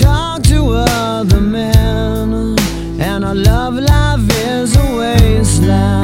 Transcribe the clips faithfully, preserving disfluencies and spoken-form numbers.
talk to other men, and our love life is a wasteland.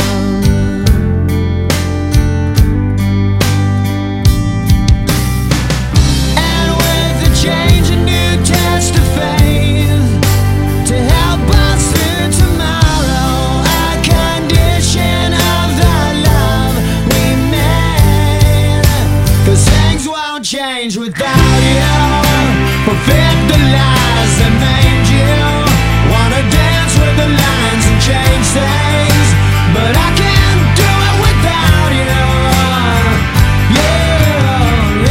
And with the change, a new test of faith to help us through tomorrow, a condition of the love we made. 'Cause things won't change without you. Fulfill the lies that made you wanna dance with the lines and change things, but I can't do it without you. Yeah,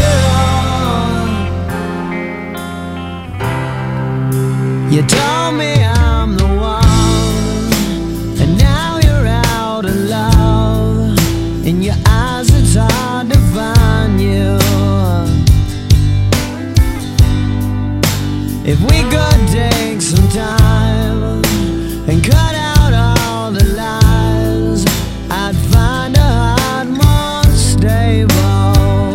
yeah. You told me I'm the one, and now you're out of love. In your eyes it's hard to find you. If we could take some time and cut out all the lies, I'd find a heart more stable.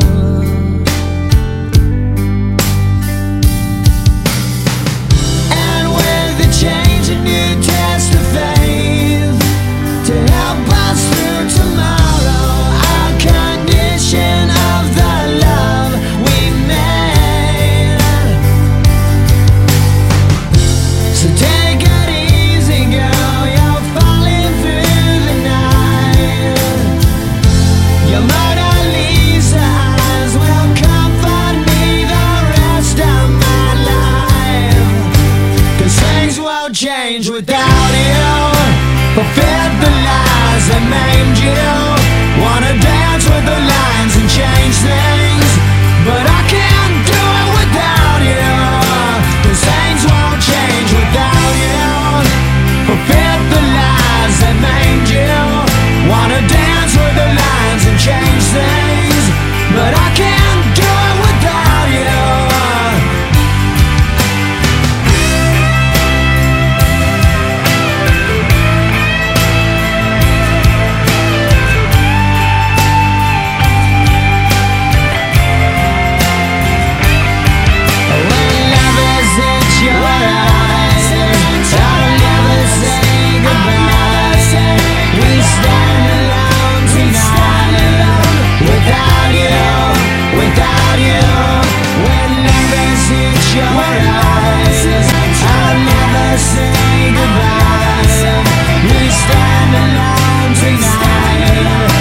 And with the change, a new test of faith to help us through tomorrow, our condition of the love we made. So take it easy, girl, you're falling through the night. Your Mona Lisa eyes will comfort me the rest of my life. 'Cause things won't change without you. Fulfill the lies that maimed you. Wanna dance with the lines and change things, but I can't do it without you. 'Cause things won't change without you. Fulfill the lies that maimed you. Wanna dance with the lines and change things, but I can't do it without you. When love is in your eyes, I'll never say goodbye. We stand alone tonight, without you, without you. When love is in your eyes, I'll never say goodbye. We stand alone tonight,